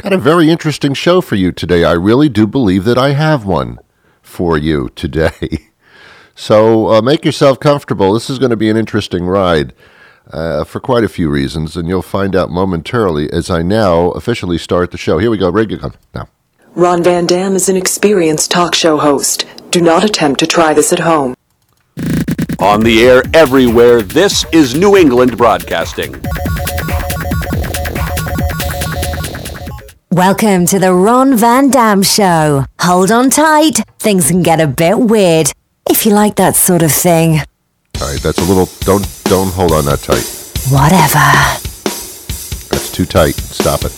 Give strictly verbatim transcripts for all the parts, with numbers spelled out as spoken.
Got a very interesting show for you today. I really do believe that I have one for you today. So uh, make yourself comfortable. This is going to be an interesting ride uh, for quite a few reasons, and you'll find out momentarily as I now officially start the show. Here we go. Ready to go now. Ron Van Dam is an experienced talk show host. Do not attempt to try this at home. On the air everywhere, this is New England Broadcasting. Welcome to the Ron Van Dam Show. Hold on tight. Things can get a bit weird, if you like that sort of thing. All right, that's a little, don't, don't hold on that tight. Whatever. That's too tight. Stop it.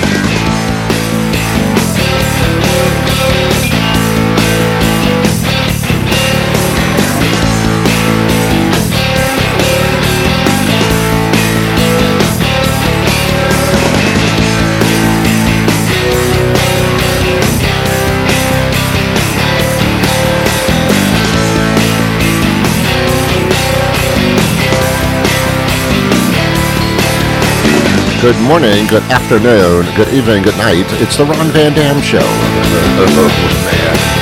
Good morning, good afternoon, good evening, good night. It's the Ron Van Dam Show. Oh, man.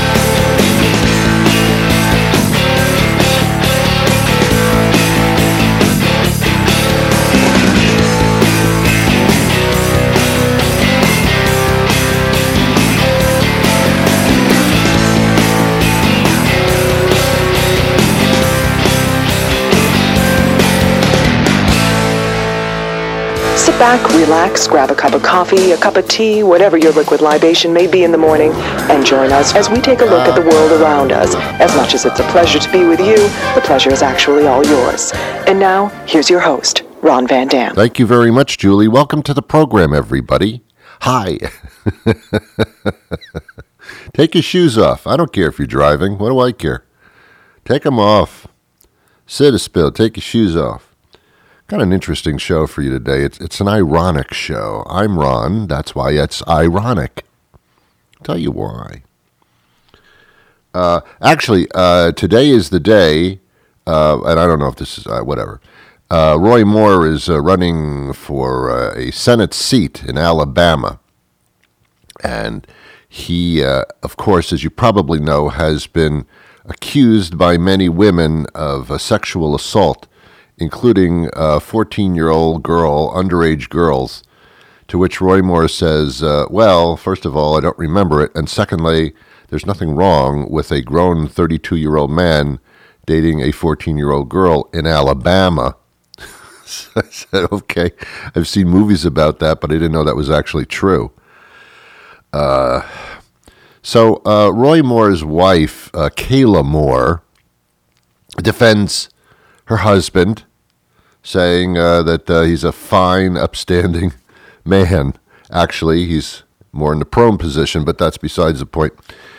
Sit back, relax, grab a cup of coffee, a cup of tea, whatever your liquid libation may be in the morning, and join us as we take a look at the world around us. As much as it's a pleasure to be with you, the pleasure is actually all yours. And now, here's your host, Ron Van Dam. Thank you very much, Julie. Welcome to the program, everybody. Hi. Take your shoes off. I don't care if you're driving. What do I care? Take them off. Sit a spill. Take your shoes off. Got an interesting show for you today. It's it's an ironic show. I'm Ron. That's why it's ironic. I'll tell you why. Uh, actually, uh, today is the day, uh, and I don't know if this is, uh, whatever. Uh, Roy Moore is uh, running for uh, a Senate seat in Alabama. And he, uh, of course, as you probably know, has been accused by many women of uh, sexual assault, including a fourteen-year-old girl, underage girls, to which Roy Moore says, uh, well, first of all, I don't remember it, and secondly, there's nothing wrong with a grown thirty-two-year-old man dating a fourteen-year-old girl in Alabama. So I said, okay, I've seen movies about that, but I didn't know that was actually true. Uh, so uh, Roy Moore's wife, uh, Kayla Moore, defends her husband, saying uh, that uh, he's a fine, upstanding man. Actually, he's more in the prone position, but that's besides the point.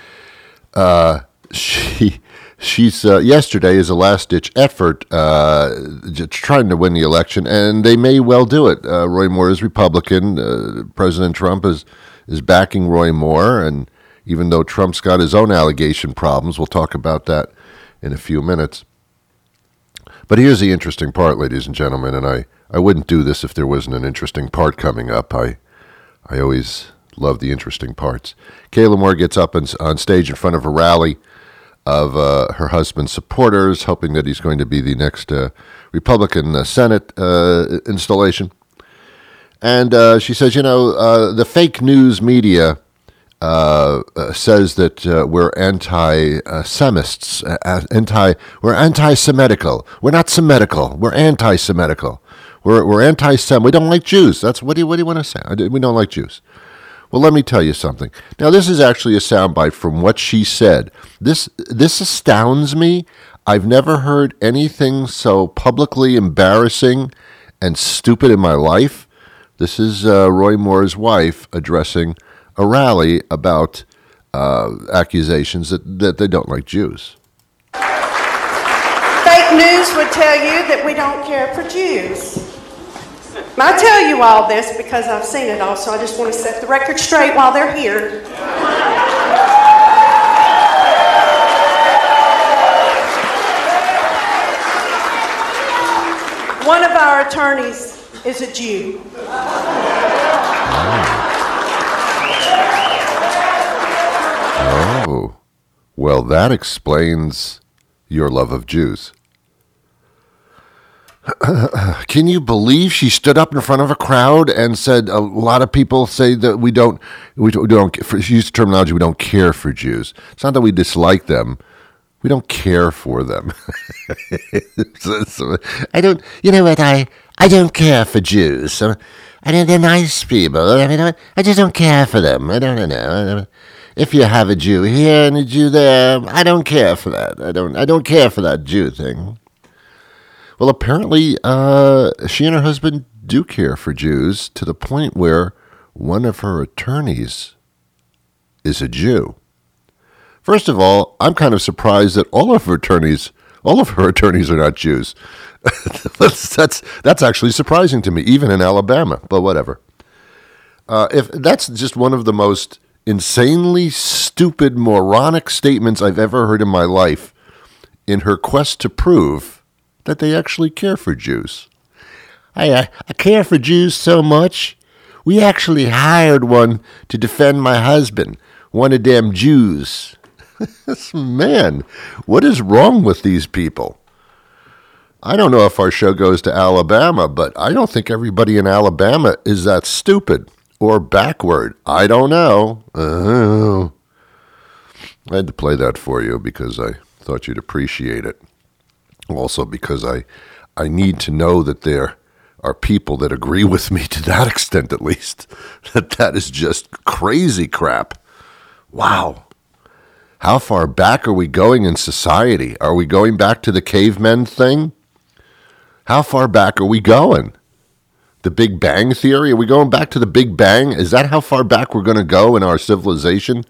Uh, she, she's uh, yesterday is a last-ditch effort uh, trying to win the election, and they may well do it. Uh, Roy Moore is Republican. Uh, President Trump is is backing Roy Moore, and even though Trump's got his own allegation problems, we'll talk about that in a few minutes. But here's the interesting part, ladies and gentlemen, and I, I wouldn't do this if there wasn't an interesting part coming up. I I always love the interesting parts. Kayla Moore gets up on, on stage in front of a rally of uh, her husband's supporters, hoping that he's going to be the next uh, Republican uh, Senate uh, installation. And uh, she says, you know, uh, the fake news media Uh, uh, says that uh, we're anti-Semists, uh, anti, we're anti-Semitical. We're not Semitical. We're anti-Semitical. We're we're anti-Sem. We don't like Jews. That's what do you what do you want to say? We don't like Jews. Well, let me tell you something. Now, this is actually a soundbite from what she said. This this astounds me. I've never heard anything so publicly embarrassing and stupid in my life. This is uh, Roy Moore's wife addressing a rally about uh, accusations that, that they don't like Jews. Fake news would tell you that we don't care for Jews. I tell you all this because I've seen it all, so I just want to set the record straight while they're here. One of our attorneys is a Jew. Well, that explains your love of Jews. Can you believe she stood up in front of a crowd and said a lot of people say that we don't, we don't, for, she used terminology, we don't care for Jews. It's not that we dislike them. We don't care for them. so, so, I don't, you know what, I, I don't care for Jews. So, I know they're nice people. I mean, I just don't care for them. I don't know. If you have a Jew here and a Jew there, I don't care for that. I don't, I don't care for that Jew thing. Well, apparently, uh, she and her husband do care for Jews to the point where one of her attorneys is a Jew. First of all, I'm kind of surprised that all of her attorneys, all of her attorneys are not Jews. that's, that's that's actually surprising to me, even in Alabama. But whatever. Uh, if that's just one of the most insanely stupid, moronic statements I've ever heard in my life, in her quest to prove that they actually care for Jews. I, uh, I care for Jews so much, we actually hired one to defend my husband, one of them Jews. Man, what is wrong with these people? I don't know if our show goes to Alabama, but I don't think everybody in Alabama is that stupid or backward. I don't know. Uh, I had to play that for you because I thought you'd appreciate it. Also because I, I need to know that there are people that agree with me to that extent, at least, that that is just crazy crap. Wow. How far back are we going in society? Are we going back to the cavemen thing? How far back are we going? The Big Bang Theory? Are we going back to the Big Bang? Is that how far back we're going to go in our civilization?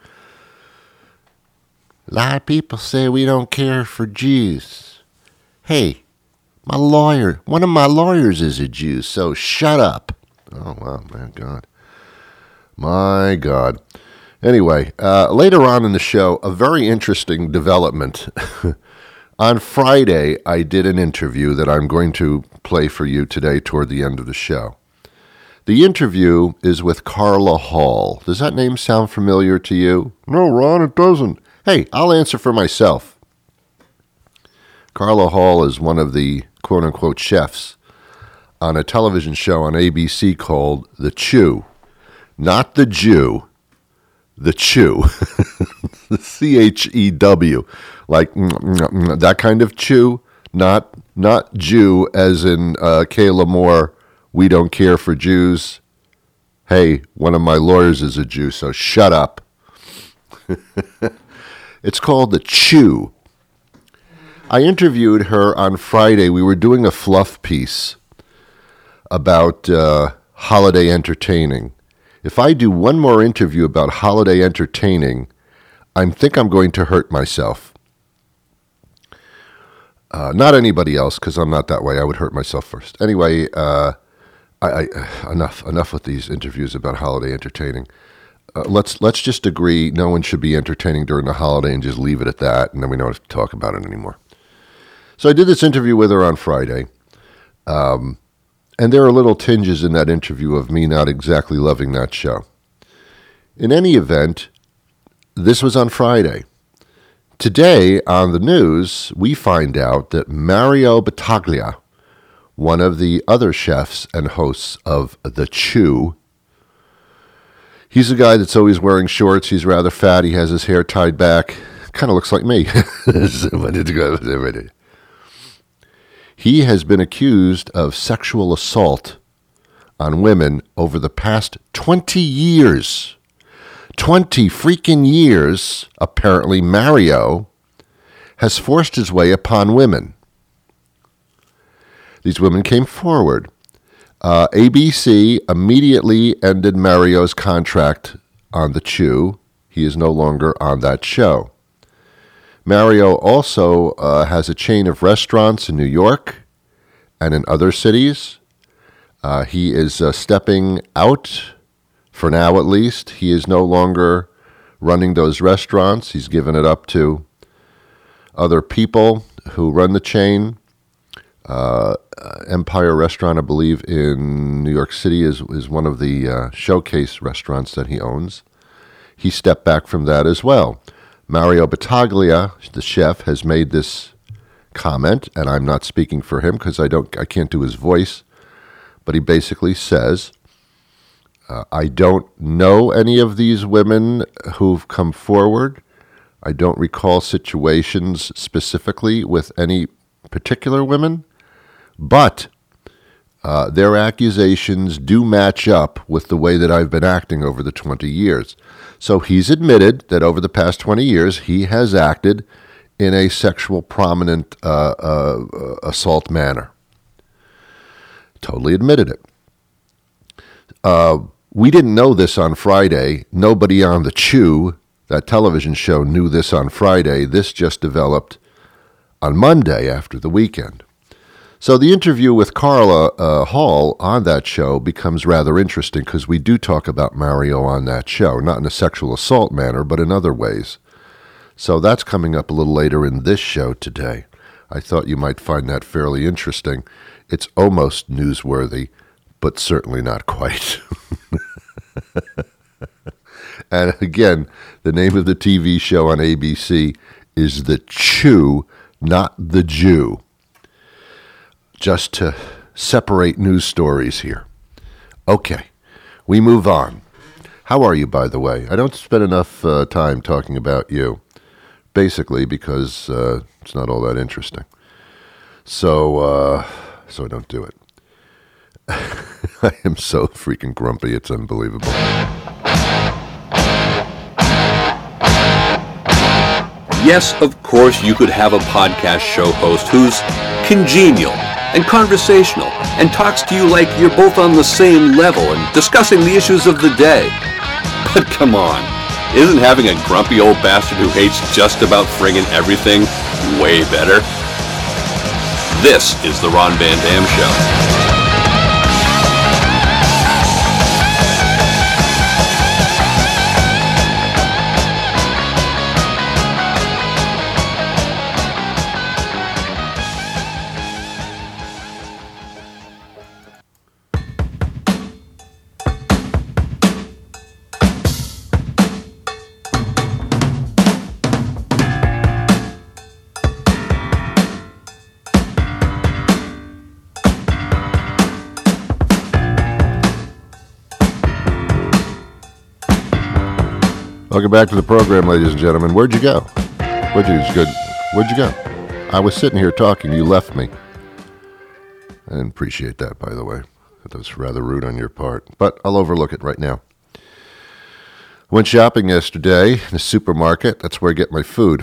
A lot of people say we don't care for Jews. Hey, my lawyer, one of my lawyers is a Jew, so shut up. Oh, wow, my God. My God. Anyway, uh, later on in the show, a very interesting development. On Friday, I did an interview that I'm going to play for you today toward the end of the show. The interview is with Carla Hall. Does that name sound familiar to you? No, Ron, it doesn't. Hey, I'll answer for myself. Carla Hall is one of the quote-unquote chefs on a television show on A B C called The Chew. Not The Jew, The Chew. C H E W. Like mm, mm, mm, that kind of chew, not not Jew as in uh, Kayla Moore, we don't care for Jews. Hey, one of my lawyers is a Jew, so shut up. It's called The Chew. I interviewed her on Friday. We were doing a fluff piece about uh, holiday entertaining. If I do one more interview about holiday entertaining, I think I'm going to hurt myself. Uh, not anybody else, because I'm not that way. I would hurt myself first. Anyway, uh, I, I, uh, enough enough with these interviews about holiday entertaining. Uh, let's let's just agree no one should be entertaining during the holiday and just leave it at that, and then we don't have to talk about it anymore. So I did this interview with her on Friday, um, and there are little tinges in that interview of me not exactly loving that show. In any event, this was on Friday. Today, on the news, we find out that Mario Battaglia, one of the other chefs and hosts of The Chew, he's a guy that's always wearing shorts. He's rather fat. He has his hair tied back. Kind of looks like me. He has been accused of sexual assault on women over the past twenty years. twenty freaking years, apparently Mario has forced his way upon women. These women came forward. Uh, A B C immediately ended Mario's contract on The Chew. He is no longer on that show. Mario also uh, has a chain of restaurants in New York and in other cities. Uh, he is uh, stepping out, for now at least. He is no longer running those restaurants. He's given it up to other people who run the chain. Uh, Empire Restaurant, I believe, in New York City is, is one of the uh, showcase restaurants that he owns. He stepped back from that as well. Mario Battaglia, the chef, has made this comment, and I'm not speaking for him because I don't, I can't do his voice, but he basically says, uh, I don't know any of these women who've come forward. I don't recall situations specifically with any particular women, but uh, their accusations do match up with the way that I've been acting over the twenty years. So he's admitted that over the past twenty years, he has acted in a sexual prominent uh, uh, assault manner. Totally admitted it. Uh, we didn't know this on Friday. Nobody on The Chew, that television show, knew this on Friday. This just developed on Monday after the weekend. So the interview with Carla uh, Hall on that show becomes rather interesting because we do talk about Mario on that show, not in a sexual assault manner, but in other ways. So that's coming up a little later in this show today. I thought you might find that fairly interesting. It's almost newsworthy, but certainly not quite. And again, the name of the T V show on A B C is The Chew, not The Jew. Just to separate news stories here. Okay, we move on. How are you, by the way? I don't spend enough uh, time talking about you, basically because uh, it's not all that interesting. So, uh, so I don't do it. I am so freaking grumpy, it's unbelievable. Yes, of course, you could have a podcast show host who's congenial and conversational and talks to you like you're both on the same level and discussing the issues of the day. But come on, isn't having a grumpy old bastard who hates just about friggin' everything way better? This is the Ron Van Dam Show. Welcome back to the program, ladies and gentlemen. Where'd you go? Where'd you, good. Where'd you go? I was sitting here talking. You left me. I didn't appreciate that, by the way. That was rather rude on your part. But I'll overlook it right now. Went shopping yesterday in the supermarket. That's where I get my food.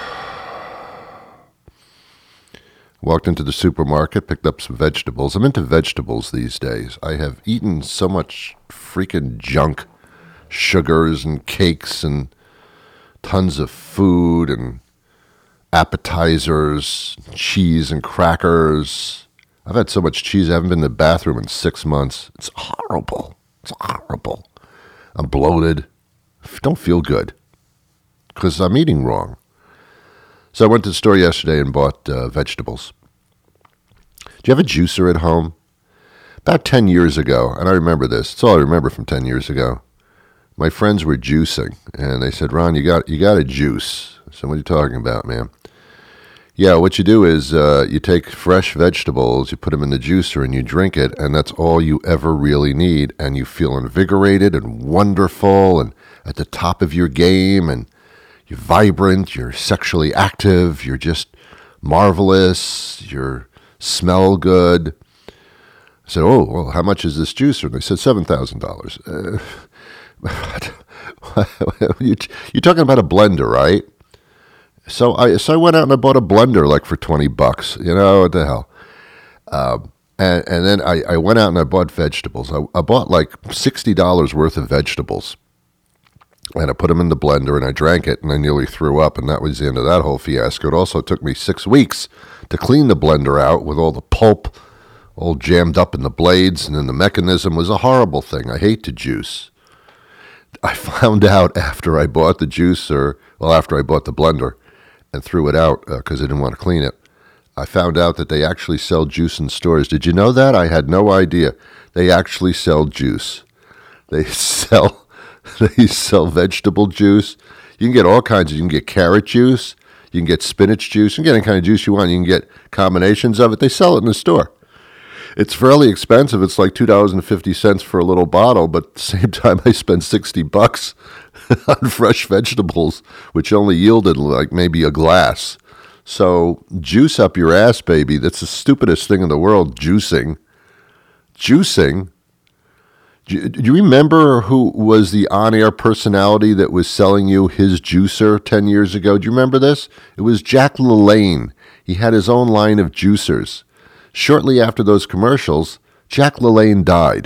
Walked into the supermarket, picked up some vegetables. I'm into vegetables these days. I have eaten so much freaking junk. Sugars and cakes and tons of food and appetizers, cheese and crackers. I've had so much cheese, I haven't been in the bathroom in six months. It's horrible. It's horrible. I'm bloated. Don't feel good because I'm eating wrong. So I went to the store yesterday and bought uh, vegetables. Do you have a juicer at home? About ten years ago, and I remember this. It's all I remember from ten years ago. My friends were juicing, and they said, Ron, you got you got a juice. I said, what are you talking about, man? Yeah, what you do is uh, you take fresh vegetables, you put them in the juicer, and you drink it, and that's all you ever really need, and you feel invigorated and wonderful and at the top of your game, and you're vibrant, you're sexually active, you're just marvelous, you smell good. I said, oh, well, how much is this juicer? And they said seven thousand dollars. Uh, You're talking about a blender, right? So I so I went out and I bought a blender like for twenty bucks. You know, what the hell? Um, and, and then I, I went out and I bought vegetables. I, I bought like sixty dollars worth of vegetables. And I put them in the blender and I drank it and I nearly threw up. And that was the end of that whole fiasco. It also took me six weeks to clean the blender out with all the pulp all jammed up in the blades. And then the mechanism was a horrible thing. I hate to juice. I found out after I bought the juicer, well, after I bought the blender and threw it out because uh, I didn't want to clean it, I found out that they actually sell juice in stores. Did you know that? I had no idea. They actually sell juice. They sell they sell vegetable juice. You can get all kinds of, you can get carrot juice, you can get spinach juice, you can get any kind of juice you want. You can get combinations of it. They sell it in the store. It's fairly expensive. It's like two dollars and fifty cents for a little bottle, but at the same time I spend sixty bucks on fresh vegetables, which only yielded like maybe a glass. So juice up your ass, baby. That's the stupidest thing in the world, juicing. Juicing? Do you remember who was the on-air personality that was selling you his juicer ten years ago? Do you remember this? It was Jack LaLanne. He had his own line of juicers. Shortly after those commercials, Jack LaLanne died.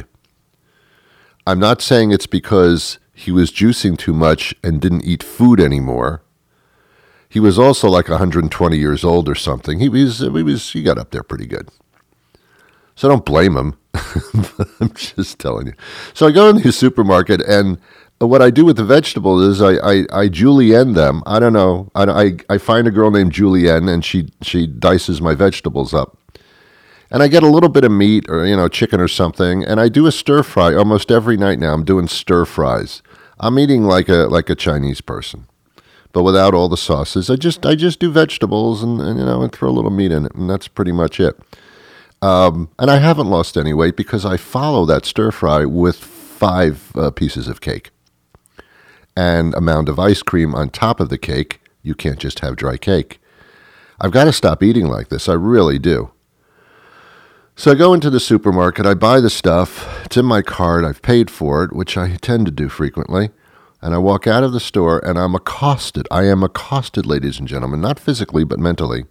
I'm not saying it's because he was juicing too much and didn't eat food anymore. He was also like one hundred twenty years old or something. He was, he was, he got up there pretty good. So don't blame him. I'm just telling you. So I go in the supermarket, and what I do with the vegetables is I, I, I julienne them. I don't know. I, I, I find a girl named Julienne, and she, she dices my vegetables up. And I get a little bit of meat or, you know, chicken or something, and I do a stir fry almost every night now. I'm doing stir fries. I'm eating like a like a Chinese person, but without all the sauces. I just I just do vegetables and, and you know and throw a little meat in it, and that's pretty much it. Um, and I haven't lost any weight because I follow that stir fry with five uh, pieces of cake and a mound of ice cream on top of the cake. You can't just have dry cake. I've got to stop eating like this. I really do. So I go into the supermarket, I buy the stuff, it's in my cart, I've paid for it, which I tend to do frequently, and I walk out of the store and I'm accosted. I am accosted, ladies and gentlemen, not physically but mentally,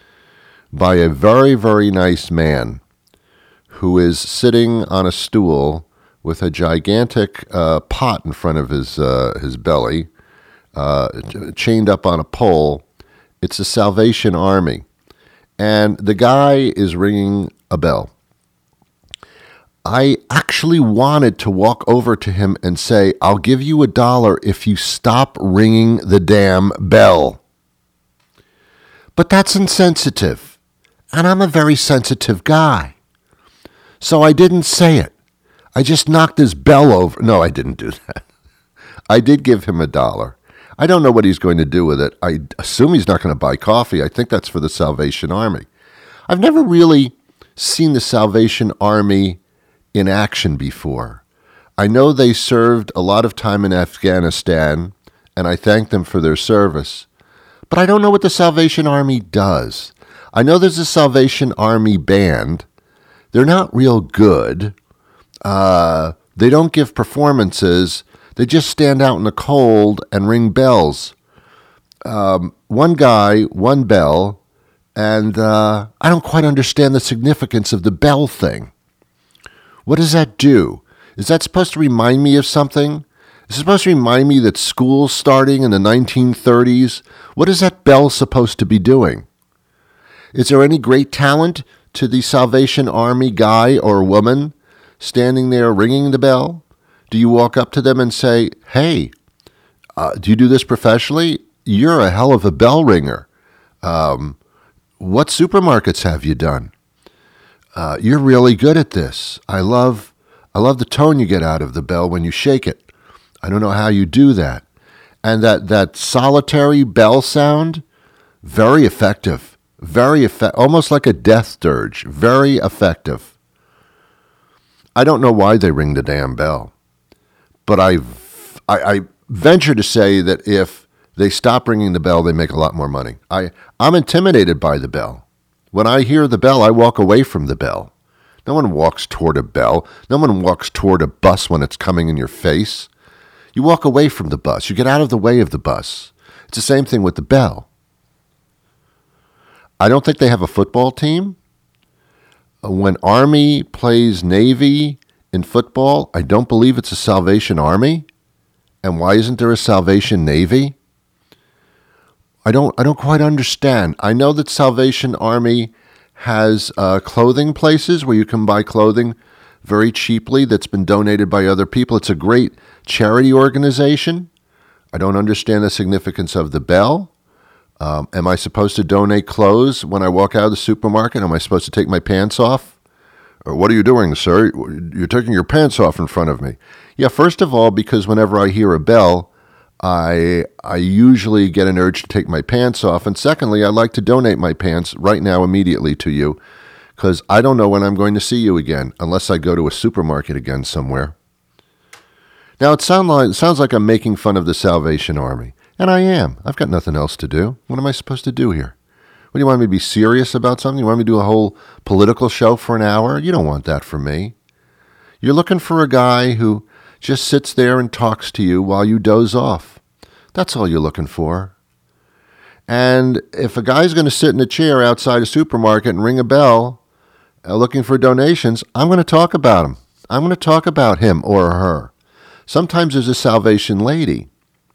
by a very, very nice man who is sitting on a stool with a gigantic uh, pot in front of his, uh, his belly, uh, chained up on a pole. It's the Salvation Army. And the guy is ringing a bell. I actually wanted to walk over to him and say, I'll give you a dollar if you stop ringing the damn bell. But that's insensitive. And I'm a very sensitive guy. So I didn't say it. I just knocked his bell over. No, I didn't do that. I did give him a dollar. I don't know what he's going to do with it. I assume he's not going to buy coffee. I think that's for the Salvation Army. I've never really seen the Salvation Army in action before. I know they served a lot of time in Afghanistan, and I thank them for their service. But I don't know what the Salvation Army does. I know there's a Salvation Army band. They're not real good. Uh, they don't give performances. They just stand out in the cold and ring bells. Um, one guy, one bell, and uh, I don't quite understand the significance of the bell thing. What does that do? Is that supposed to remind me of something? Is it supposed to remind me that school's starting in the nineteen thirties? What is that bell supposed to be doing? Is there any great talent to the Salvation Army guy or woman standing there ringing the bell? Do you walk up to them and say, hey, uh, do you do this professionally? You're a hell of a bell ringer. Um, what supermarkets have you done? Uh, you're really good at this. I love, I love the tone you get out of the bell when you shake it. I don't know how you do that. And that, that solitary bell sound, very effective. Very effective. Almost like a death dirge. Very effective. I don't know why they ring the damn bell. But I, I, I venture to say that if they stop ringing the bell, they make a lot more money. I, I'm intimidated by the bell. When I hear the bell, I walk away from the bell. No one walks toward a bell. No one walks toward a bus when it's coming in your face. You walk away from the bus. You get out of the way of the bus. It's the same thing with the bell. I don't think they have a football team. When Army plays Navy in football, I don't believe it's a Salvation Army. And why isn't there a Salvation Navy? I don't I don't quite understand. I know that Salvation Army has uh, clothing places where you can buy clothing very cheaply that's been donated by other people. It's a great charity organization. I don't understand the significance of the bell. Um, am I supposed to donate clothes when I walk out of the supermarket? Am I supposed to take my pants off? Or what are you doing, sir? You're taking your pants off in front of me. Yeah, first of all, because whenever I hear a bell, I I usually get an urge to take my pants off. And secondly, I'd like to donate my pants right now immediately to you because I don't know when I'm going to see you again unless I go to a supermarket again somewhere. Now, it, sound like, it sounds like I'm making fun of the Salvation Army, and I am. I've got nothing else to do. What am I supposed to do here? What, do you want me to be serious about something? You want me to do a whole political show for an hour? You don't want that from me. You're looking for a guy who just sits there and talks to you while you doze off. That's all you're looking for. And if a guy's going to sit in a chair outside a supermarket and ring a bell uh, looking for donations, I'm going to talk about him. I'm going to talk about him or her. Sometimes there's a Salvation lady.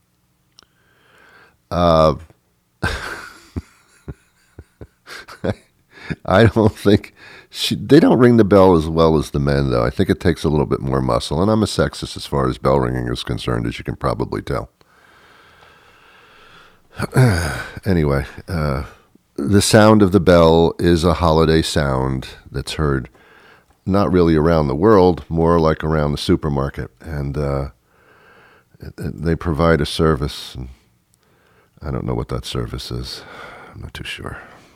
Uh, I don't think... She, they don't ring the bell as well as the men, though. I think it takes a little bit more muscle. And I'm a sexist as far as bell ringing is concerned, as you can probably tell. Anyway, uh, the sound of the bell is a holiday sound that's heard not really around the world, more like around the supermarket. And uh, it, it, they provide a service. And I don't know what that service is. I'm not too sure.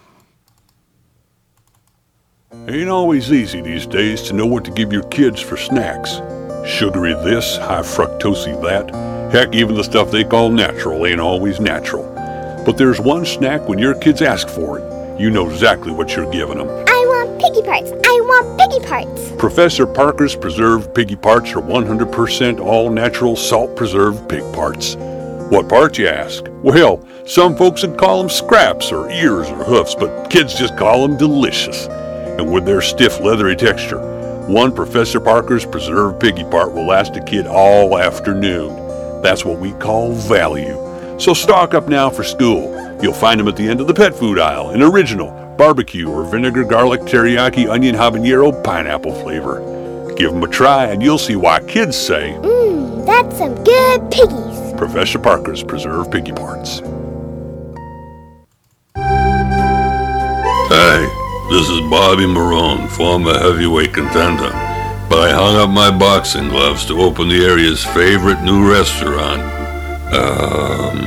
Ain't always easy these days to know what to give your kids for snacks. Sugary this, high fructosey that. Heck, even the stuff they call natural ain't always natural. But there's one snack when your kids ask for it, you know exactly what you're giving them. I want piggy parts. I want piggy parts. Professor Parker's preserved piggy parts are one hundred percent all-natural salt-preserved pig parts. What parts, you ask? Well, some folks would call them scraps or ears or hoofs, but kids just call them delicious. And with their stiff, leathery texture, one Professor Parker's preserved piggy part will last a kid all afternoon. That's what we call value. So stock up now for school. You'll find them at the end of the pet food aisle in original, barbecue, or vinegar, garlic, teriyaki, onion, habanero, pineapple flavor. Give them a try and you'll see why kids say, Mmm, that's some good piggies. Professor Parker's preserved piggy parts. Hey. This is Bobby Marone, former heavyweight contender, but I hung up my boxing gloves to open the area's favorite new restaurant. Um...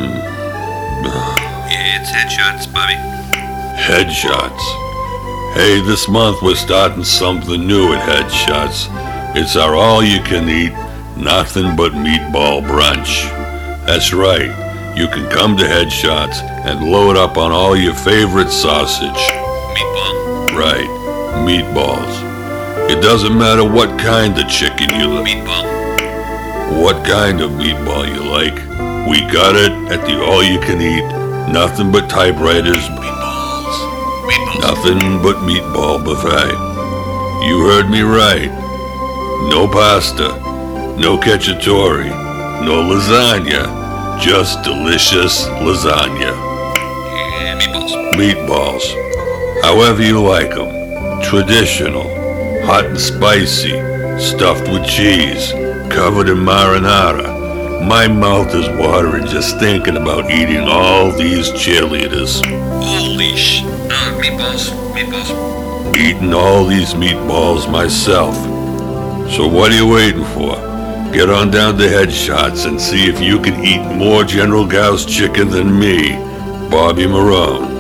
It's Headshots, Bobby. Headshots. Hey, this month we're starting something new at Headshots. It's our all-you-can-eat, nothing but meatball brunch. That's right, you can come to Headshots and load up on all your favorite sausage. Meatball? Right, meatballs. It doesn't matter what kind of chicken you like. Meatball. What kind of meatball you like. We got it at the all-you-can-eat, nothing but typewriters. Meatballs. Meatballs. Nothing but meatball buffet. You heard me right. No pasta, no cacciatore, no lasagna, just delicious lasagna. And meatballs. Meatballs. However you like them. Traditional, hot and spicy, stuffed with cheese, covered in marinara. My mouth is watering just thinking about eating all these cheerleaders. Holy sh... Uh, meatballs. Meatballs. Eating all these meatballs myself. So what are you waiting for? Get on down to Headshots and see if you can eat more General Gao's chicken than me, Bobby Marone.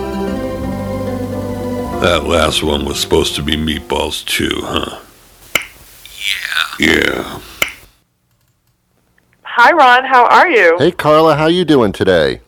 That last one was supposed to be meatballs too, huh? Yeah. Yeah. Hi, Ron. How are you? Hey, Carla. How you doing today?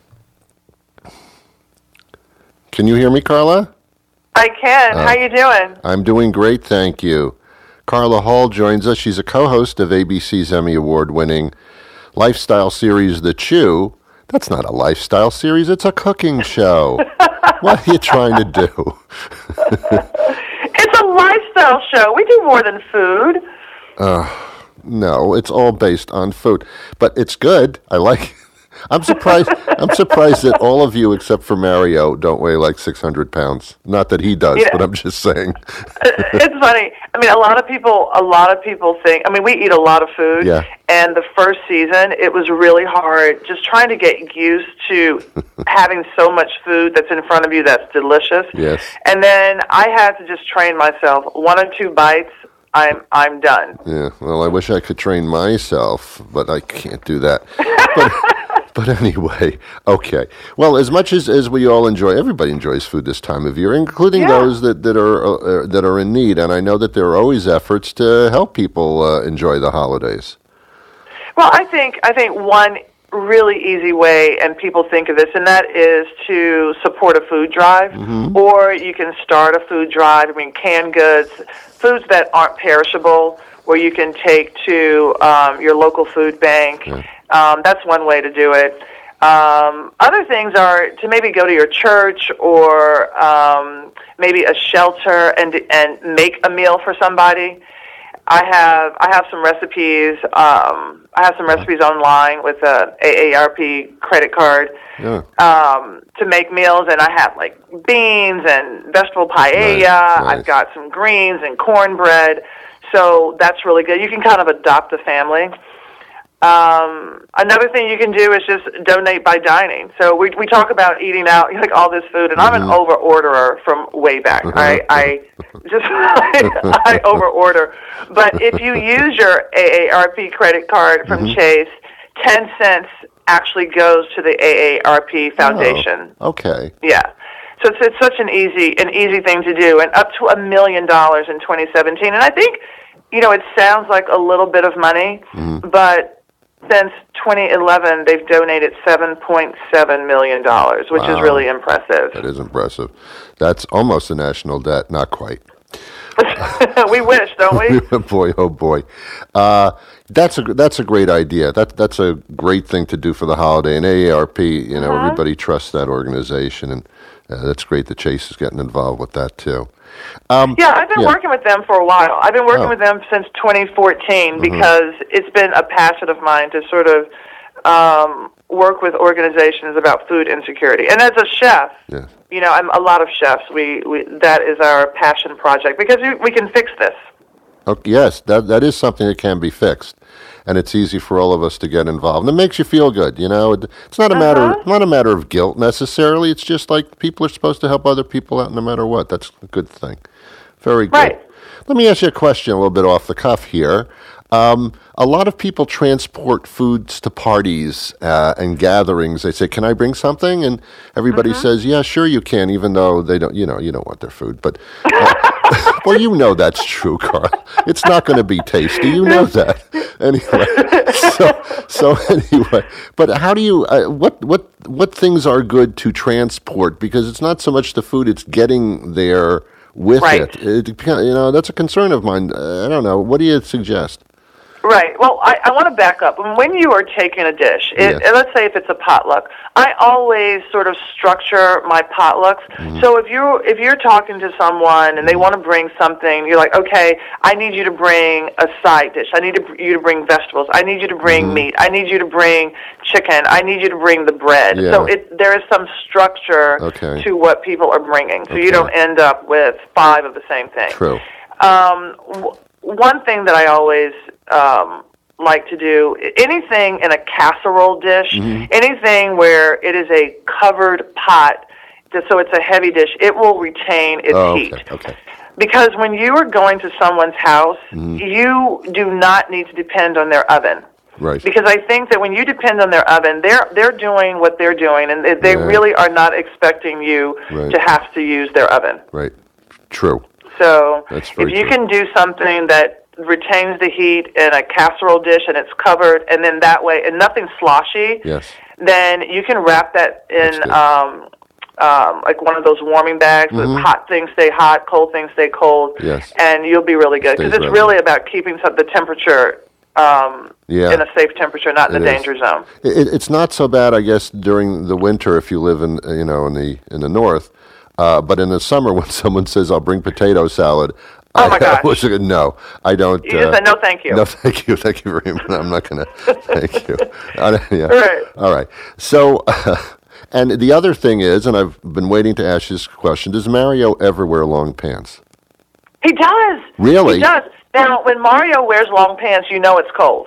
Can you hear me, Carla? I can. Uh, how you doing? I'm doing great, thank you. Carla Hall joins us. She's a co-host of A B C's Emmy Award-winning lifestyle series, The Chew. That's not a lifestyle series. It's a cooking show. What are you trying to do? It's a lifestyle show. We do more than food. Uh, no, it's all based on food. But it's good. I like I'm surprised I'm surprised that all of you except for Mario don't weigh like six hundred pounds. Not that he does, Yeah. but I'm just saying. It's funny. I mean, a lot of people, a lot of people think, I mean, we eat a lot of food. Yeah. And the first season, it was really hard just trying to get used to having so much food that's in front of you that's delicious. Yes. And then I had to just train myself. One or two bites, I'm I'm done. Yeah. Well, I wish I could train myself, but I can't do that. But But anyway, okay. Well, as much as, as we all enjoy, everybody enjoys food this time of year, including Yeah. those that, that are uh, that are in need. And I know that there are always efforts to help people uh, enjoy the holidays. Well, I think I think one really easy way, and people think of this, and that is to support a food drive, Mm-hmm. or you can start a food drive. I mean, canned goods, foods that aren't perishable, where you can take to um, your local food bank. Um, that's one way to do it. Um, other things are to maybe go to your church or um, maybe a shelter and and make a meal for somebody. I have I have some recipes. Um, I have some recipes online with a A A R P credit card Yeah. um, to make meals, and I have like beans and vegetable paella. Nice, nice. I've got some greens and cornbread, so that's really good. You can kind of adopt a family. Um, another thing you can do is just donate by dining. So we we talk about eating out, like all this food, and I'm an over orderer from way back. I I just I, I over order. But if you use your A A R P credit card from Chase, ten cents actually goes to the A A R P Foundation. Oh, okay. Yeah. So it's, it's such an easy an easy thing to do, and up to a million dollars in twenty seventeen. And I think, you know, it sounds like a little bit of money, but since twenty eleven, they've donated seven point seven million dollars, which is Wow. really impressive. That is impressive. That's almost a national debt. Not quite. We wish, don't we? Boy, oh boy, uh, that's a that's a great idea. That that's a great thing to do for the holiday. And A A R P, you know, Uh-huh. everybody trusts that organization, and uh, that's great that Chase is getting involved with that too. Um, Yeah, I've been yeah. working with them for a while. I've been working Oh. with them since twenty fourteen Mhm. because it's been a passion of mine to sort of um, work with organizations about food insecurity. And as a chef, Yeah. you know, I'm a lot of chefs. We, we that is our passion project because we, we can fix this. Okay, yes, that that is something that can be fixed, and it's easy for all of us to get involved. And it makes you feel good, you know. It, it's not a matter Uh-huh. not a matter of guilt necessarily. It's just like people are supposed to help other people out no matter what. That's a good thing. Very good. Right. Let me ask you a question, a little bit off the cuff here. Um, a lot of people transport foods to parties uh, and gatherings. They say, "Can I bring something?" And everybody Mm-hmm. says, "Yeah, sure you can," even though they don't. You know, you don't want their food, but uh, well, you know that's true, Carl. It's not going to be tasty. You know that anyway. So, so anyway, but how do you? Uh, what what what things are good to transport? Because it's not so much the food; it's getting there with Right. it. it. depend- You know, that's a concern of mine. Uh, I don't know. What do you suggest? Right. Well, I, I want to back up. When you are taking a dish, it, Yeah. and let's say if it's a potluck, I always sort of structure my potlucks. Mm-hmm. So if you're if you're talking to someone and they want to bring something, you're like, okay, I need you to bring a side dish. I need to, you to bring vegetables. I need you to bring Mm-hmm. meat. I need you to bring chicken. I need you to bring the bread. Yeah. So it there is some structure Okay. to what people are bringing, so Okay. you don't end up with five of the same thing. True. Um, w- one thing that I always um, like to do, anything in a casserole dish, Mm-hmm. anything where it is a covered pot, just so it's a heavy dish, it will retain its Oh, heat. okay. Okay. Because when you are going to someone's house, Mm-hmm. you do not need to depend on their oven. Right. Because I think that when you depend on their oven, they're they're doing what they're doing, and they, they Yeah. really are not expecting you Right. to have to use their oven. Right. True. So That's if very you true. can do something that retains the heat in a casserole dish and it's covered, and then that way, and nothing sloshy, Yes. then you can wrap that That's in good. um, um, like one of those warming bags. Mhm. With hot things stay hot, cold things stay cold, Yes. and you'll be really good because Stays it's right. really about keeping some, the temperature um, Yeah. in a safe temperature, not in It the is. danger zone. It, it's not so bad, I guess, during the winter if you live in uh, you know in the in the north. Uh, but in the summer, when someone says, "I'll bring potato salad," Oh, my I, gosh. I was like, no, I don't. You just said, "No, thank you." No, thank you, thank you very much. I'm not going to. Thank you. I don't- yeah. Right. All right. So, uh, and the other thing is, and I've been waiting to ask you this question: does Mario ever wear long pants? He does. Really? He does. Now, when Mario wears long pants, you know it's cold.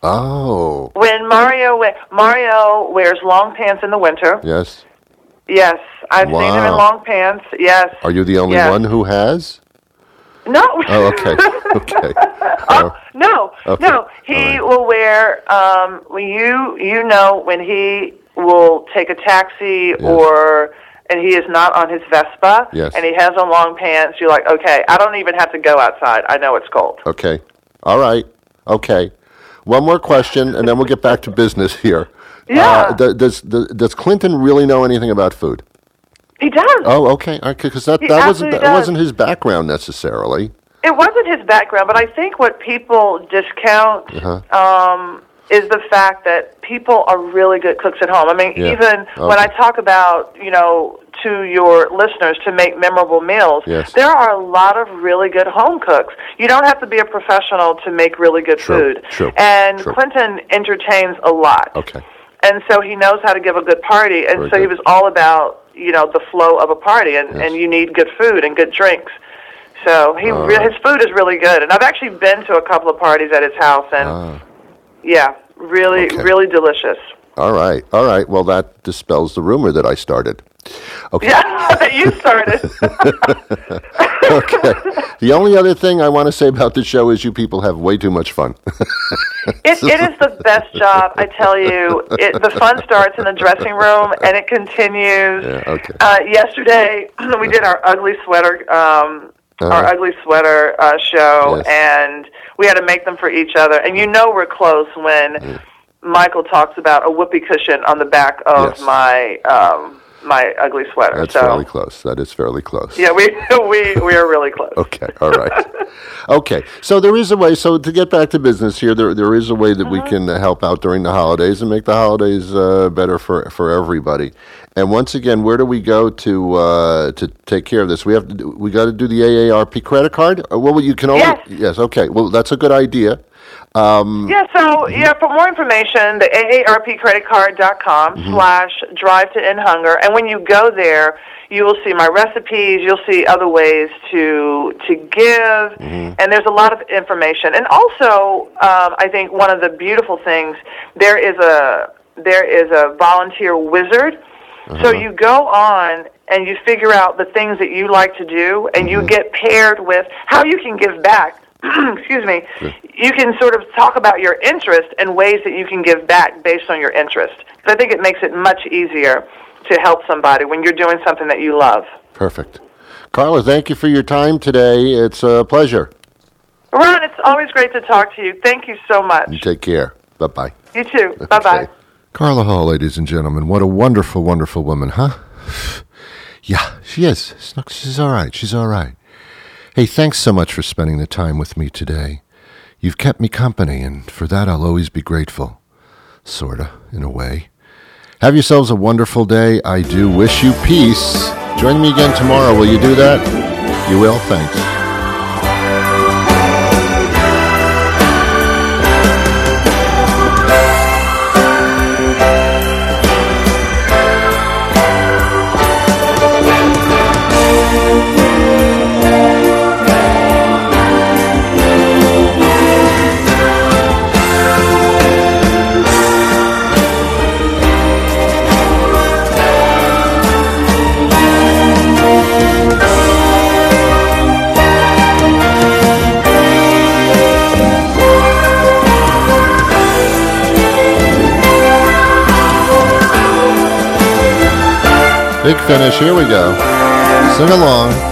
Oh, When Mario we- Mario wears long pants in the winter. yes. Yes, I've seen him in Wow. long pants. Yes. Are you the only Yes. one who has? No. Oh, okay. Okay. oh, no, okay. no. He right. will wear. Um, you you know when he will take a taxi yes. or. And he is not on his Vespa, yes. and he has on long pants. You're like, okay, I don't even have to go outside. I know it's cold. Okay. All right. Okay. One more question, and then we'll get back to business here. Yeah. Uh, does, does does Clinton really know anything about food? He does. Oh, okay. Because that, He that wasn't that does. wasn't his background necessarily. It wasn't his background, but I think what people discount Uh-huh. um, is the fact that people are really good cooks at home. I mean, Yeah. even Okay. when I talk about, you know, to your listeners to make memorable meals, Yes. there are a lot of really good home cooks. You don't have to be a professional to make really good True, food. true, And true. Clinton entertains a lot. Okay. And so he knows how to give a good party. And Very so he good. was all about, you know, the flow of a party. And, Yes. and you need good food and good drinks. So he All re- right. his food is really good. And I've actually been to a couple of parties at his house. And, Ah. yeah, really, Okay. really delicious. All right. All right. Well, that dispels the rumor that I started. Okay. Yeah, you started. Okay. The only other thing I want to say about the show is you people have way too much fun. It, it is the best job, I tell you. It, the fun starts in the dressing room, and it continues. Yeah, okay. Uh, yesterday, we did our ugly sweater, um, Uh-huh. our ugly sweater uh, show, Yes. and we had to make them for each other. And you know we're close when Michael talks about a whoopee cushion on the back of Yes. my um, my ugly sweater. That's so, fairly close. That is fairly close. yeah, we we we are really close. Okay, all right. Okay, so there is a way, so to get back to business here, there there is a way that we can uh, help out during the holidays and make the holidays uh, better for, for everybody. And once again, where do we go to uh, to take care of this? We have to do, we got to do the A A R P credit card? Or, well, you can only... Yes. Yes, okay. Well, that's a good idea. Um, Yeah, so, yeah, for more information, the A A R P credit card dot com Mm-hmm. slash drive to end hunger. And when you go there, you will see my recipes. You'll see other ways to to give. Mm-hmm. And there's a lot of information. And also, um, I think one of the beautiful things, there is a there is a volunteer wizard. So Uh-huh. you go on and you figure out the things that you like to do, and you get paired with how you can give back. Excuse me. You can sort of talk about your interest and ways that you can give back based on your interest. I think it makes it much easier to help somebody when you're doing something that you love. Perfect. Carla, thank you for your time today. It's a pleasure. Ron, it's always great to talk to you. Thank you so much. You take care. Bye-bye. You too. Bye-bye. Okay. Carla Hall, ladies and gentlemen. What a wonderful, wonderful woman, huh? Yeah, she is. She's all right. She's all right. Hey, thanks so much for spending the time with me today. You've kept me company, and for that I'll always be grateful. Sorta, in a way. Have yourselves a wonderful day. I do wish you peace. Join me again tomorrow. Will you do that? You will? Thanks. Big finish. Here we go. Sing along.